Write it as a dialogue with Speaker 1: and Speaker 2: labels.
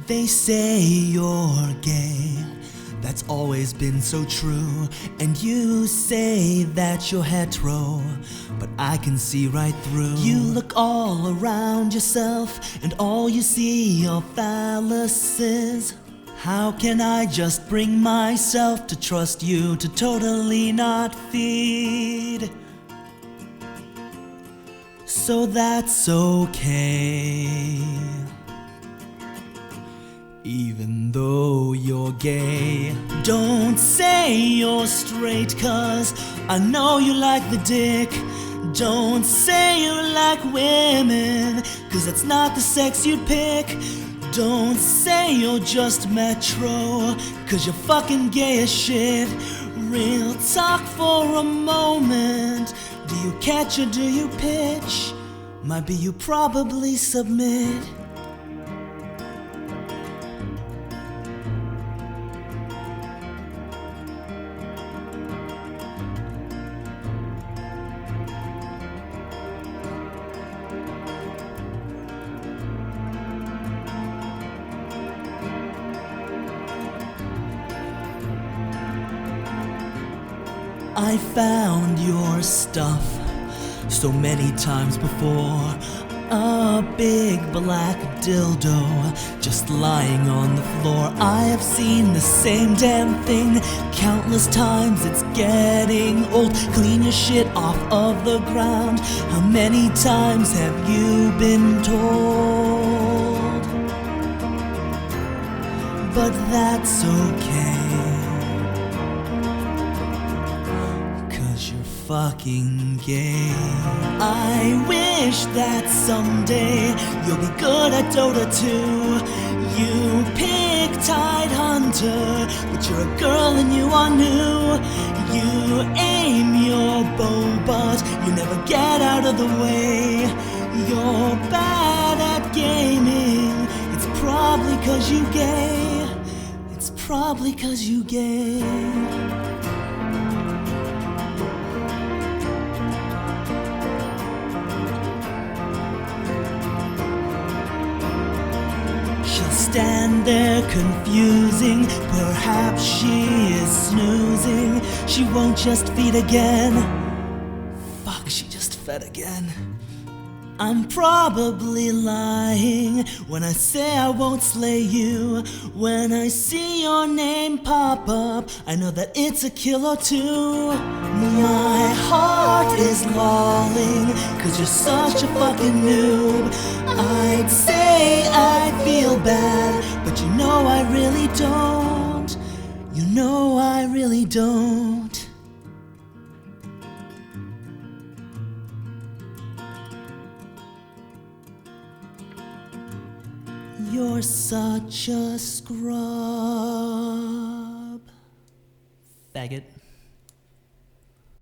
Speaker 1: They say you're gay, that's always been so true. And you say that you're hetero, but I can see right through. You look all around yourself, and all you see are phalluses. How can I just bring myself to trust you to totally not feed? So that's okay, even though you're gay. Don't say you're straight, 'cause I know you like the dick. Don't say you like women, 'cause that's not the sex you'd pick. Don't say you're just metro, 'cause you're fucking gay as shit. Real talk for a moment. Do you catch or do you pitch? Might be you probably submit. I found your stuff so many times before. A big black dildo just lying on the floor. I have seen the same damn thing countless times. It's getting old. Clean your shit off of the ground. How many times have you been told? But that's okay, fucking gay. I wish that someday you'll be good at Dota 2. You pick Tidehunter, but you're a girl and you are new. You aim your bow, but you never get out of the way. You're bad at gaming. It's probably 'cause you gay. It's probably 'cause you gay. Stand there confusing. Perhaps she is snoozing. She won't just feed again. Fuck, she just fed again. I'm probably lying when I say I won't slay you. When I see your name pop up, I know that it's a kill or two. My heart is lolling, 'cause you're such a fucking noob. I'd say I feel bad, but you know I really don't. You know I really don't. You're such a scrub. Faggot.